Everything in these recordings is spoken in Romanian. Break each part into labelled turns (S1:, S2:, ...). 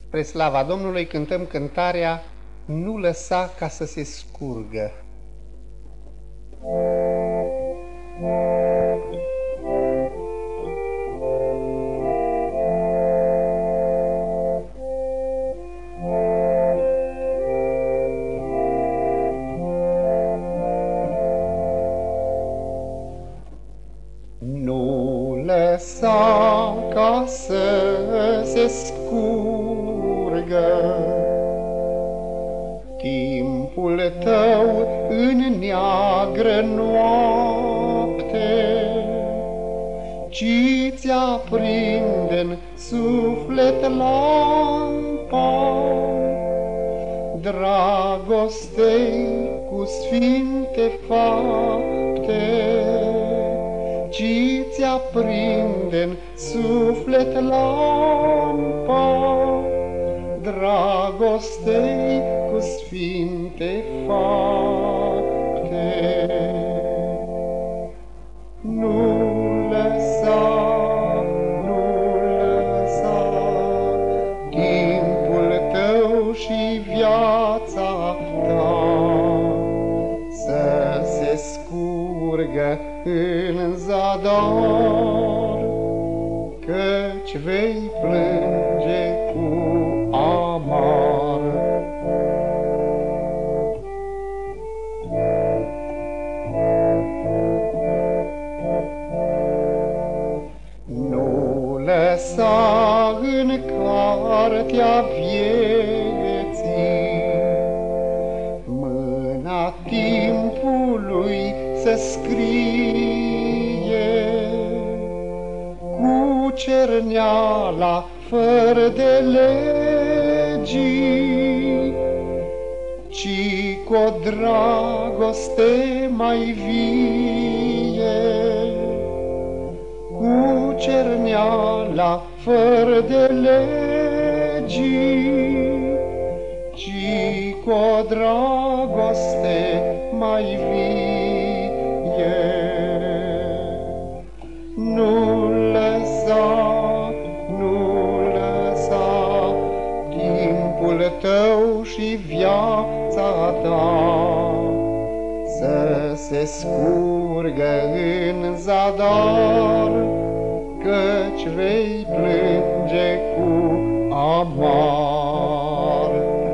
S1: Spre slava Domnului cântăm cântarea Nu lăsa ca să se scurgă. Nu lăsa ca să se scurgă timpul tău în neagră noapte, ci ți-aprinde-n suflet lampa dragostei cu sfinte fapte, ci ți-aprinde-n suflet lampa dragostei cu sfinte fapte. Nu lăsa timpul tău și viața ta să se scurgă în zadar, căci vei plânge cu amar. Nu lăsa în cartea vieții mâna timpului să scrie cu cerneala fără de legii, ci cu o dragoste mai vie, cu cerneala fără de legii, ci cu o dragoste mai vie. Nu lăsa timpul tău și viața ta să se scurgă în zadar, căci vei plânge cu amar.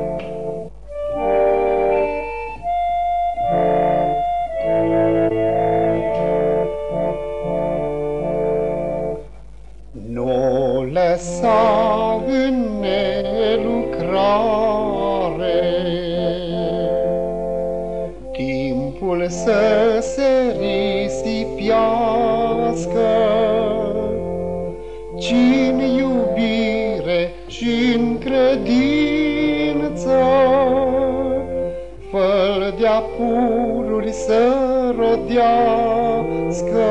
S1: Nu lăsa în nelucrare timpul să se risipiască, ci-n iubire și-n credință fă-l de-a pururi să rodească,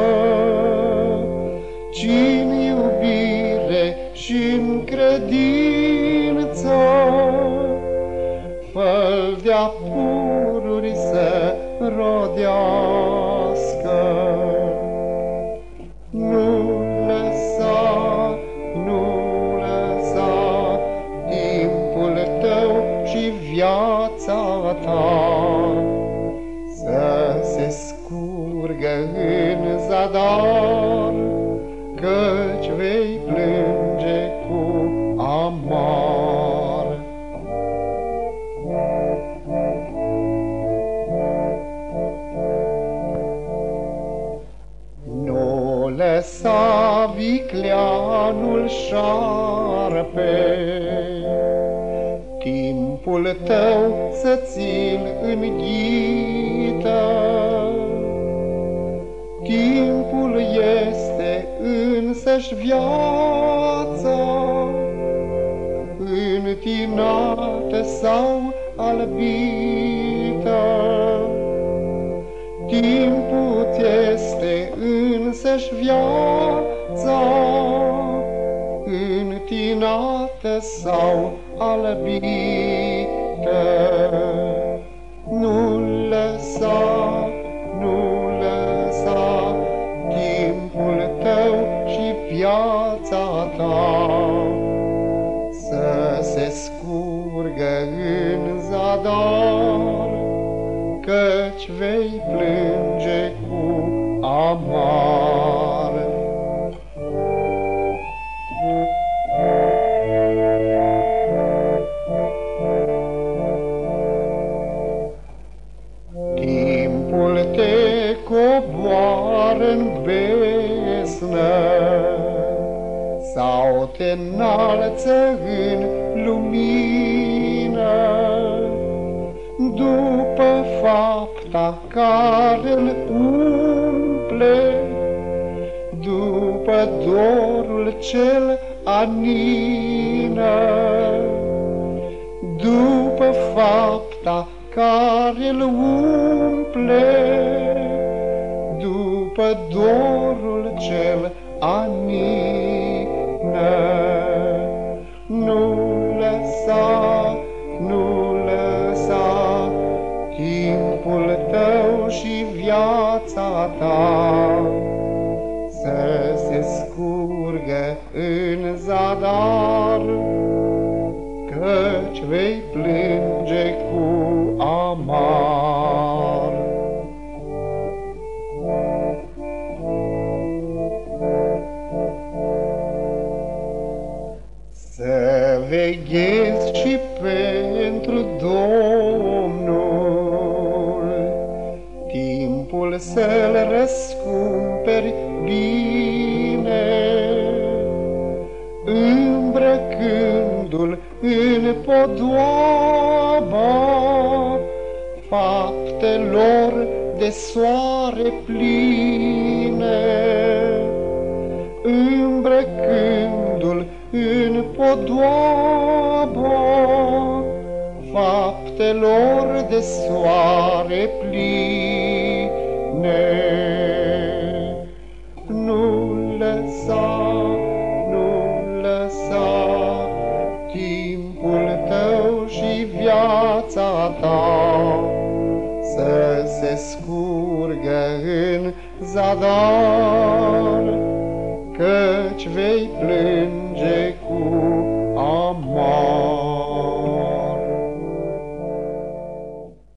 S1: ci-n iubire și-n credință fă-l de-a pururi să rodească. Nu lăsa timpul tău și viața ta să se scurgă în zadar, căci vei plânge cu amar. Nu lăsa vicleanul șarpe timpul tău să ți-l înghită. Timpul este însăși viața, întinată sau albită. Timpul este însăși viața, întinată sau albită. Nu lăsa timpul tău și viața ta să se se scurgă în zadar, căci vei plânge cu amar. Timpul te coboară-n besnă sau te înalță în lumină, după fapta care-l umple, după dorul cel anină, după fapta care-l umple, după dorul cel anină. Nu lăsa, nu lăsa timpul tău și viața ta să se scurgă în zadar, căci vei plânge cu amar. Să veghezi și pentru Domnul, timpul să-l răscumperi bine, îmbrăcându-l în podoaba faptelor de soare pline, îmbrăcându-l în podoaba faptelor de soare pline. Nu lăsa, nu lăsa timpul tău și viața ta să se scurgă în zadar, căci vei plânge